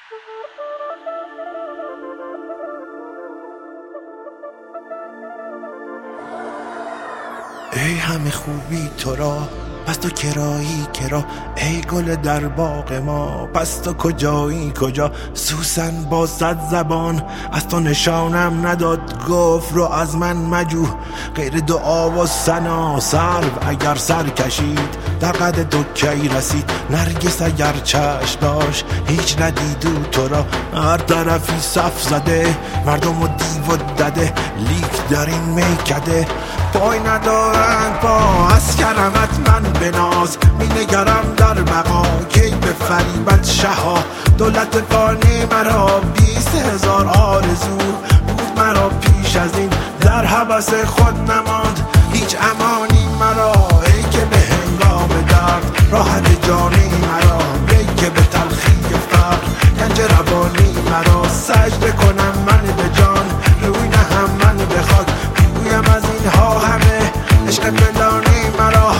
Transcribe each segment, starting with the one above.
ای همه خوبی تو را پس تو کرایی کرا، ای گل در باغ ما پس تو کجایی کجا. سوسن با 100 زبان از تو نشانم نداد، گفت رو از من مجو غیر دعا و ثنا. سرو اگر سر کشید در قد تو کی رسید، نرگس اگر چشم داشت هیچ ندیدو تو را. هر طرفی صف زده مردم و دیو و دده، لیک در این میکده پای ندارند پا. از کرمت من بناز مینگرم در بقا، کی به فریبت شها. دولت فانی مرا 20,000 آرزو بود مرا پیش از این، در هوس خود نماند هیچ امانی مرا. ای که به هنگام درد راحت جانی مرا، ای که به تلخی فقر گنج روانی مرا. سجده کنم من به جان روی نهم من به خاک، بگویم از اینها همه عشق فلانی مرا.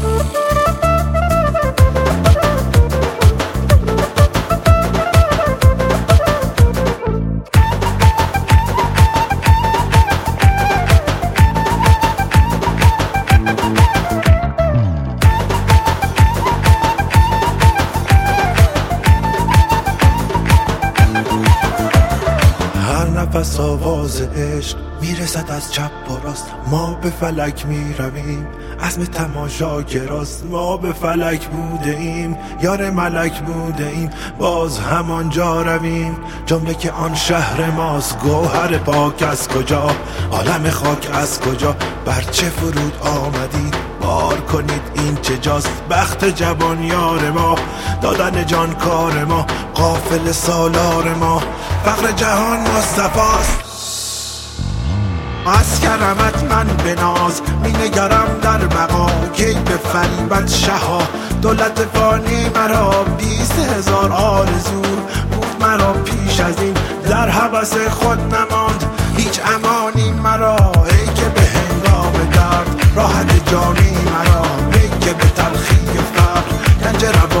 نفس آواز عشق میرسد از چپ و راست، ما به فلک میرویم عزم تماشاگراست. ما به فلک بوده ایم یار ملک بوده ایم، باز همانجا رویم جمله که آن شهر ماست. گوهر پاک از کجا عالم خاک از کجا، بر چه فرود آمدید بار کنید این چه جاست. بخت جوان یار ما دادن جان کار ما، قافل سالار ما فقر جهان مصطفاست. از کرمت من بناز مینگرم در بقا، کی به فریبت شها. دولت فانی مرا 20,000 آرزو بود مرا پیش از این، در هوس خود نماند هیچ امانی مرا. ای که به هنگام درد راحت جانی مرا، ای که به تلخی فقر گنج